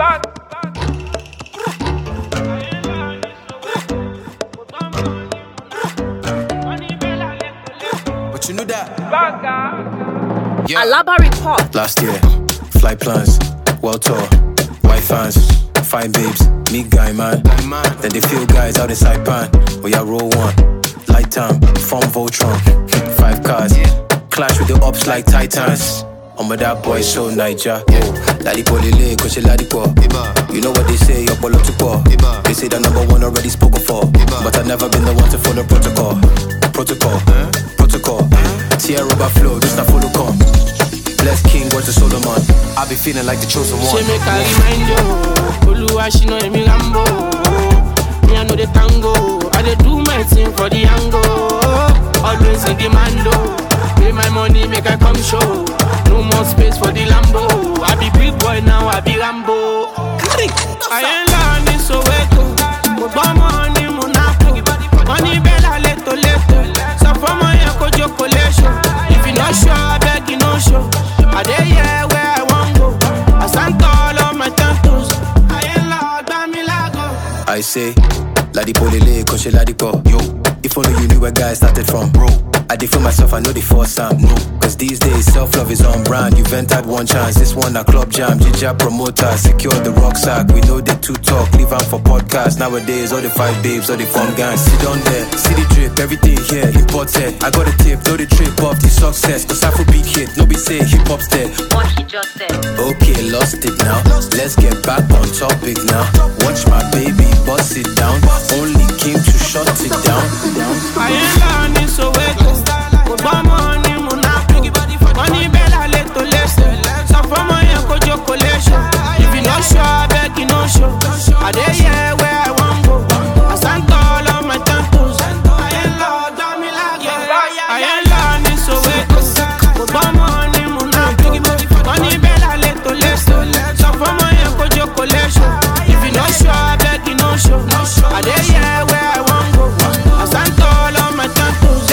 But you knew that. Yeah. Alaba report. Last year, flight plans, world tour, white fans, fine babes, meet guy man. Then they feel guys out in Saipan. We are roll one, light time, from Voltron, 5 cars, clash with the ops like Titans. With that boy so Niger. Ladipo lele, koche ladipo. You know what they say, your polo to po. They say the number one already spoken for, but I've never been the one to follow protocol. Protocol. Sierra Roba flow, just a follow come. Bless King, what's the Solomon? I be feeling like the chosen one. She make a remind you, Oluwa she know me Lambo. Me I know the tango, I dey do my thing for the angle. Always in demand, pay my money, make I come show. No more space for the Lambo. I be big boy now, I be Rambo. I ain't learning so weto. But money Monaco. Money bella leto. So for my echo chocolation. If you not sure, I beg you no show. I dey here where I want go. I stand tall on my temples. I ain't loud, but me lago. I say, Ladipo lele, koche ladipo. Yo, if only you knew where guys started from, bro. I did for myself, I know the force Sam. No, cause these days self-love is on brand. You've entered one chance, this one a club jam. Ginger promoter, secure the rucksack. We know they too talk, leave them for podcast. Nowadays, all the 5 babes, all the fun gangs. Sit down there, see the drip, everything here, imported. I got a tip, know the trip off the success. Cause Afrobeat hit, no be say hip-hop's dead. What he just said. Okay, lost it now. Let's get back on topic now. Watch my baby, bust it down. Only came to shut it down. I ain't learning so wait. But money Monaco. Money bella leto. So for my echo chocolation. If you not sure, I beg you no show. I dey here where I want go. I stand tall on my temples. I ain't loud, got me like I ain't learning so wait. But money Monaco. Money bella leto. So for my echo chocolation. If you not sure, I beg you no show. I dey here where I want go. I stand tall on my temples.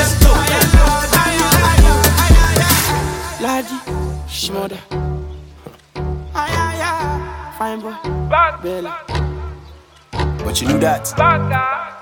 Ladi, Shmoda, fine boy, Bella. But you knew that.